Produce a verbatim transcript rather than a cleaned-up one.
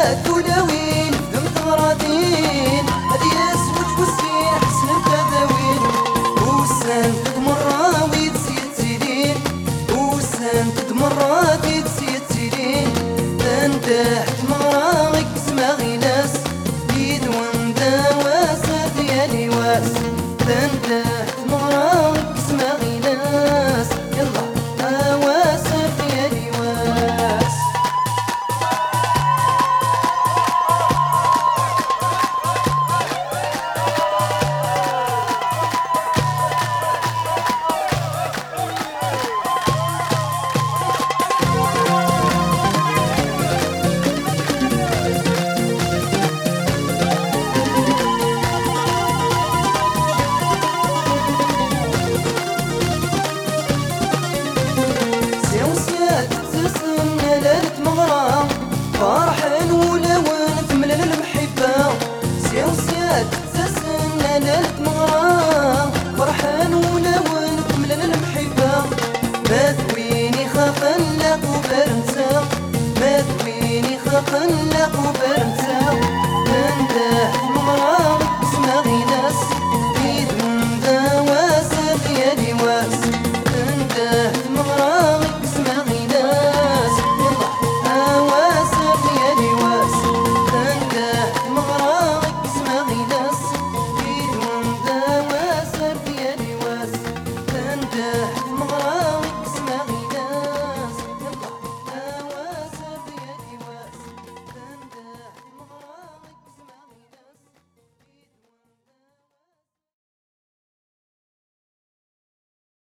دولوين دمت غراضين هذي يسوج والسين حسن التداوين وسان تدمر ويد سيد سيدين وسان تدمر ويد سيد سيدين تنتاح تمغرا غيك سماغي ناس بيد وندا واسا ديالي واس تنتاح تمغرا غيك سماغي ناس يلا واسا ديالي واس فرحان ولا وين تملل المحبة سيو سياد تسن نالت مغرام فرحان ولا وين تملل المحبة ما ثويني خاف نلاقو برنسا ما ثويني خاف نلاقو